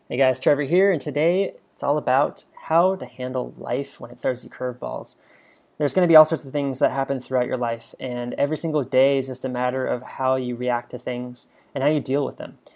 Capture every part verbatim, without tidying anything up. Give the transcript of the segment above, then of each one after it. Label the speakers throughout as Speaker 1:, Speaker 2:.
Speaker 1: Hey guys, Trevor here, and today it's all about how to handle life when it throws you curveballs. There's going to be all sorts of things that happen throughout your life, and every single day is just a matter of how you react to things and how you deal with them.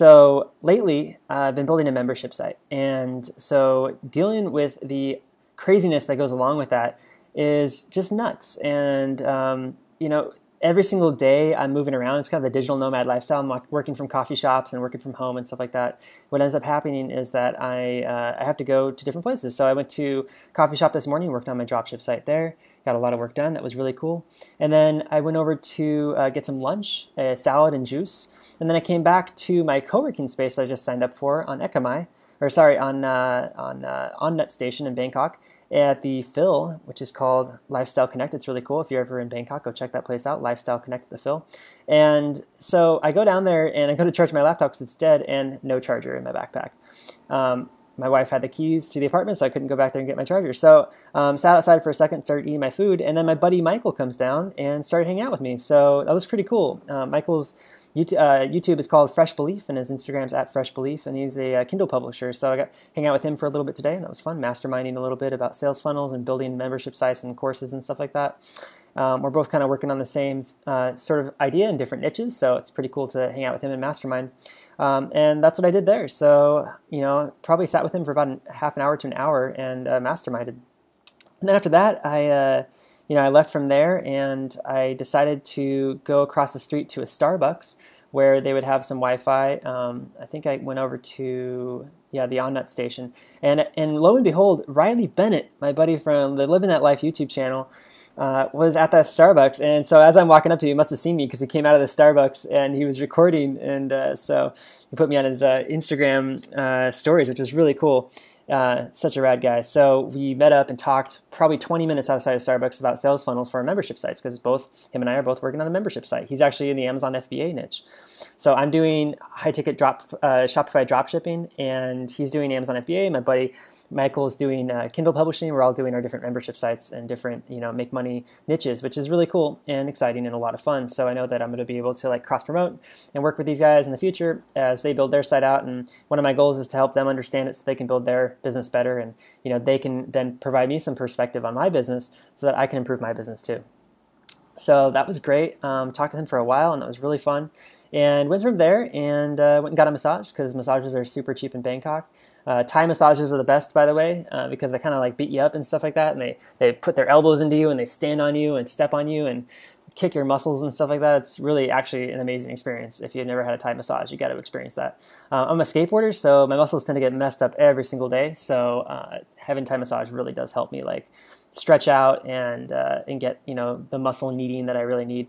Speaker 1: So lately, uh, I've been building a membership site, and so dealing with the craziness that goes along with that is just nuts. And um, you know, every single day I'm moving around. It's kind of a digital nomad lifestyle. I'm working from coffee shops and working from home and stuff like that. What ends up happening is that I uh, I have to go to different places. So I went to a coffee shop this morning, worked on my dropship site there, got a lot of work done. That was really cool. And then I went over to uh, get some lunch, a salad and juice. And then I came back to my co-working space that I just signed up for on Ekamai, or sorry, on uh, on uh, OnNet Station in Bangkok at the Phil, which is called Lifestyle Connect. It's really cool. If you're ever in Bangkok, go check that place out, Lifestyle Connect at the Phil. And so I go down there and I go to charge my laptop because it's dead and no charger in my backpack. Um, my wife had the keys to the apartment, so I couldn't go back there and get my charger. So um, sat outside for a second, started eating my food, and then my buddy Michael comes down and started hanging out with me. So that was pretty cool. Uh, Michael's YouTube, uh, YouTube is called Fresh Belief, and his Instagram's at Fresh Belief, and he's a uh, Kindle publisher. So I got hang out with him for a little bit today, and that was fun, masterminding a little bit about sales funnels and building membership sites and courses and stuff like that. Um, we're both kind of working on the same uh, sort of idea in different niches, so it's pretty cool to hang out with him and mastermind. Um, and that's what I did there. So, you know, probably sat with him for about a half an hour to an hour and uh, masterminded. And then after that, I, uh, you know, I left from there and I decided to go across the street to a Starbucks where they would have some Wi-Fi. Um, I think I went over to, yeah, the OnNet station. And, and lo and behold, Riley Bennett, my buddy from the Living That Life YouTube channel, Uh, was at that Starbucks, and so as I'm walking up to him, he must have seen me because he came out of the Starbucks and he was recording, and uh, so he put me on his uh, Instagram uh, stories, which was really cool. Uh, such a rad guy. So we met up and talked probably twenty minutes outside of Starbucks about sales funnels for our membership sites, because both him and I are both working on a membership site. He's actually in the Amazon F B A niche. So I'm doing high ticket drop uh, Shopify drop shipping, and he's doing Amazon F B A. My buddy Michael's doing uh, Kindle publishing. We're all doing our different membership sites and different, you know, make money niches, which is really cool and exciting and a lot of fun. So I know that I'm going to be able to like cross promote and work with these guys in the future as they build their site out. And one of my goals is to help them understand it so they can build their business better, and you know they can then provide me some perspective on my business so that I can improve my business too. So that was great. Um, talked to him for a while, and that was really fun. And went from there and uh, went and got a massage, because massages are super cheap in Bangkok. Uh, Thai massages are the best, by the way, uh, because they kind of like beat you up and stuff like that, and they, they put their elbows into you and they stand on you and step on you and kick your muscles and stuff like that. It's really actually an amazing experience. If you've never had a Thai massage, you got to experience that. Uh, I'm a skateboarder, so my muscles tend to get messed up every single day. So uh, having Thai massage really does help me like stretch out and uh, and get you know the muscle kneading that I really need.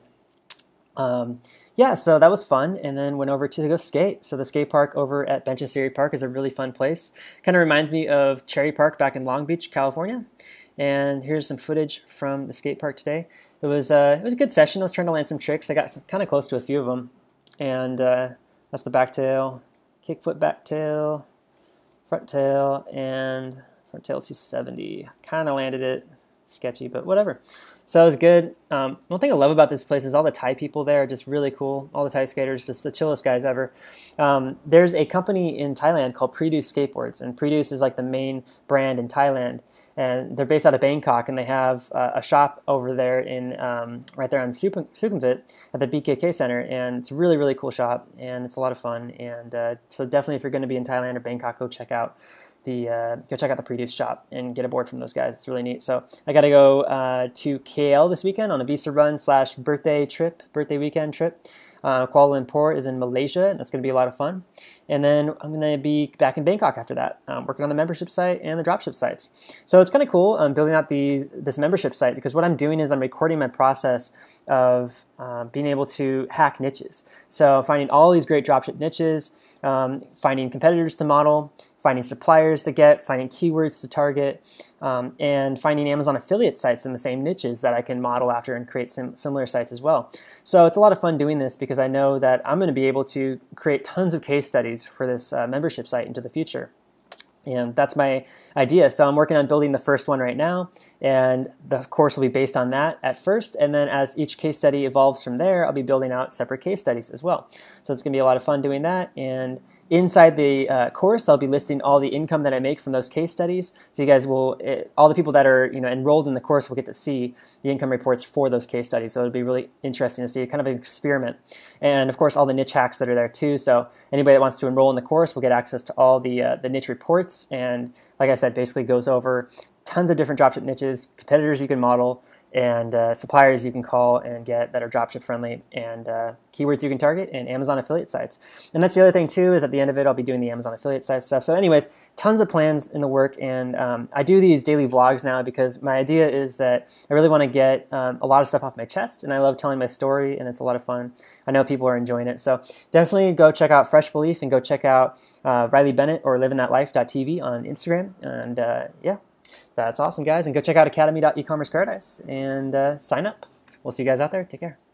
Speaker 1: Um, yeah, so that was fun, and then went over to go skate. So the skate park over at Benchesiri Park is a really fun place. Kind of reminds me of Cherry Park back in Long Beach, California. And here's some footage from the skate park today. It was uh, it was a good session. I was trying to land some tricks. I got kind of close to a few of them, and uh, that's the back tail, kick flip back tail, front tail, and front tail two seventy. Kind of landed it. Sketchy, but whatever. So it was good. Um, one thing I love about this place is all the Thai people there are just really cool. All the Thai skaters, just the chillest guys ever. Um, there's a company in Thailand called Produce Skateboards, and Produce is like the main brand in Thailand, and they're based out of Bangkok, and they have uh, a shop over there in um, right there on Sukhumvit at the B K K Center, and it's a really really cool shop, and it's a lot of fun. And uh, so definitely, if you're going to be in Thailand or Bangkok, go check out the uh, go check out the Produce shop and get a board from those guys. It's really neat. So I got to go uh, to K L this weekend on a visa run slash birthday trip, birthday weekend trip. Uh, Kuala Lumpur is in Malaysia, and that's going to be a lot of fun. And then I'm going to be back in Bangkok after that, um, working on the membership site and the dropship sites. So it's kind of cool um, building out these this membership site, because what I'm doing is I'm recording my process of uh, being able to hack niches. So finding all these great dropship niches, um, finding competitors to model, finding suppliers to get, finding keywords to target, um, and finding Amazon affiliate sites in the same niches that I can model after and create sim similar sites as well. So it's a lot of fun doing this, because I know that I'm going to be able to create tons of case studies for this uh, membership site into the future. And that's my idea. So I'm working on building the first one right now, and the course will be based on that at first. And then as each case study evolves from there, I'll be building out separate case studies as well. So it's going to be a lot of fun doing that. And inside the uh, course, I'll be listing all the income that I make from those case studies. So you guys will, it, all the people that are you know enrolled in the course will get to see the income reports for those case studies. So it'll be really interesting to see, kind of an experiment. And of course, all the niche hacks that are there too. So anybody that wants to enroll in the course will get access to all the uh, the niche reports. And like I said, basically goes over tons of different dropship niches, competitors you can model, and uh, suppliers you can call and get that are dropship friendly, and uh, keywords you can target, and Amazon affiliate sites. And that's the other thing too, is at the end of it, I'll be doing the Amazon affiliate site stuff. So anyways, tons of plans in the work, and um, I do these daily vlogs now because my idea is that I really want to get um, a lot of stuff off my chest, and I love telling my story, and it's a lot of fun. I know people are enjoying it. So definitely go check out Fresh Belief, and go check out uh, Riley Bennett or living that life dot t v on Instagram. And uh, yeah. That's awesome, guys. And go check out academy dot e commerce paradise and uh, sign up. We'll see you guys out there. Take care.